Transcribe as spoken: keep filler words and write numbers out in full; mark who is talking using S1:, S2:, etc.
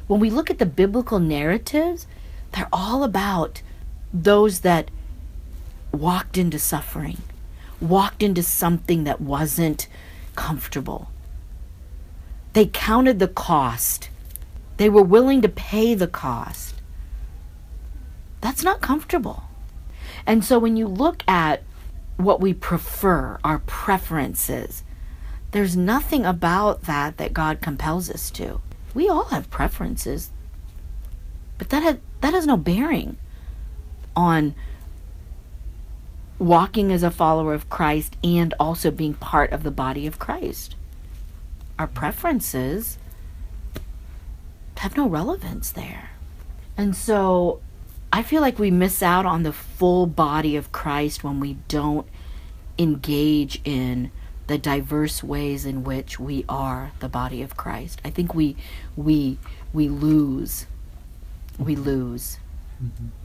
S1: When we look at the biblical narratives, they're all about those that walked into suffering, walked into something that wasn't comfortable. They counted the cost. They were willing to pay the cost. That's not comfortable. And so when you look at what we prefer, our preferences, there's nothing about that that God compels us to. We all have preferences, but that has, that has no bearing on walking as a follower of Christ and also being part of the body of Christ. Our preferences have no relevance there. And so I feel like we miss out on the full body of Christ when we don't engage in the diverse ways in which we are the body of Christ. I think we we we lose. We lose.
S2: Mm-hmm.